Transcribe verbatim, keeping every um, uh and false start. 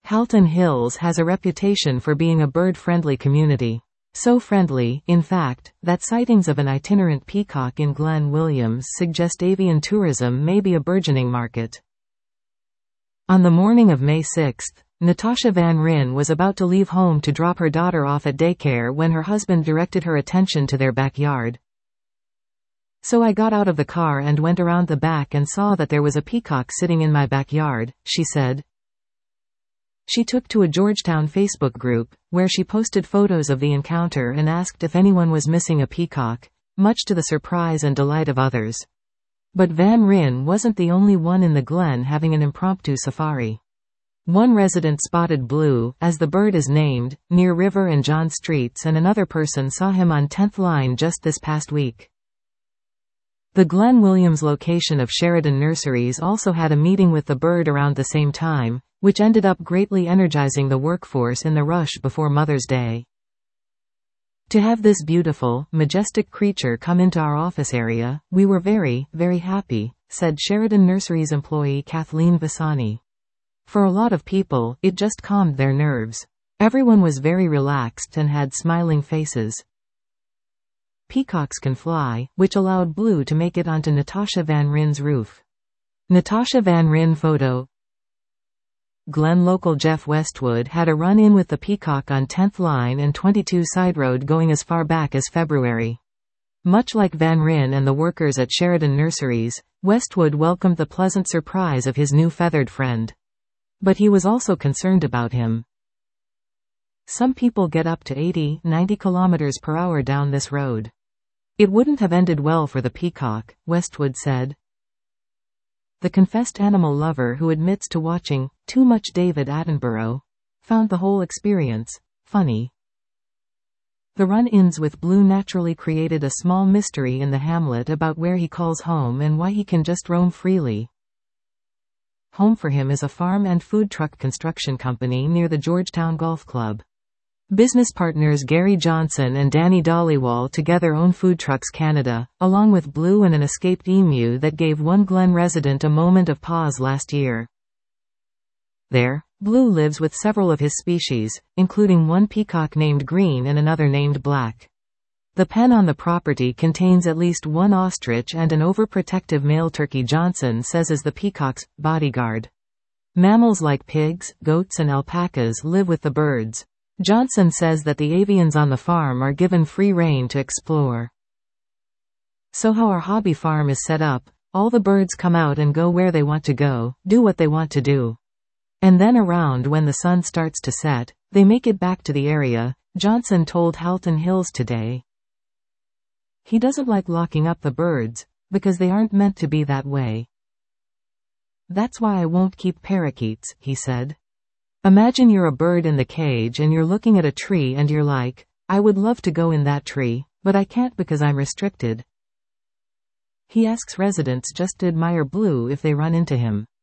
Halton Hills has a reputation for being a bird-friendly community. So friendly, in fact, that sightings of an itinerant peacock in Glen Williams suggest avian tourism may be a burgeoning market. On the morning of May sixth, Natasha Van Ryn was about to leave home to drop her daughter off at daycare when her husband directed her attention to their backyard. "So I got out of the car and went around the back and saw that there was a peacock sitting in my backyard," she said. She took to a Georgetown Facebook group, where she posted photos of the encounter and asked if anyone was missing a peacock, much to the surprise and delight of others. But Van Ryn wasn't the only one in the Glen having an impromptu safari. One resident spotted Blue, as the bird is named, near River and John Streets, and another person saw him on tenth Line just this past week. The Glen Williams location of Sheridan Nurseries also had a meeting with the bird around the same time, which ended up greatly energizing the workforce in the rush before Mother's Day. "To have this beautiful, majestic creature come into our office area, we were very, very happy," said Sheridan Nurseries employee Kathleen Visani. "For a lot of people, it just calmed their nerves. Everyone was very relaxed and had smiling faces." Peacocks can fly, which allowed Blue to make it onto Natasha Van Ryn's roof. Natasha Van Ryn photo. Glen local Jeff Westwood had a run-in with the peacock on tenth Line and twenty-two Side Road going as far back as February. Much like Van Ryn and the workers at Sheridan Nurseries, Westwood welcomed the pleasant surprise of his new feathered friend. But he was also concerned about him. "Some people get up to eighty, ninety kilometers per hour down this road. It wouldn't have ended well for the peacock," Westwood said. The confessed animal lover, who admits to watching too much David Attenborough, found the whole experience funny. The run-ins with Blue naturally created a small mystery in the hamlet about where he calls home and why he can just roam freely. Home for him is a farm and food truck construction company near the Georgetown Golf Club. Business partners Gary Johnson and Danny Dollywall together own Food Trucks Canada, along with Blue and an escaped emu that gave one Glen resident a moment of pause last year. There, Blue lives with several of his species, including one peacock named Green and another named Black. The pen on the property contains at least one ostrich and an overprotective male turkey Johnson says is the peacock's bodyguard. Mammals like pigs, goats and alpacas live with the birds. Johnson says that the avians on the farm are given free rein to explore. "So how our hobby farm is set up, all the birds come out and go where they want to go, do what they want to do. And then around when the sun starts to set, they make it back to the area," Johnson told Halton Hills Today. He doesn't like locking up the birds, because they aren't meant to be that way. "That's why I won't keep parakeets," he said. "Imagine you're a bird in the cage and you're looking at a tree and you're like, I would love to go in that tree, but I can't because I'm restricted." He asks residents just to admire Blue if they run into him.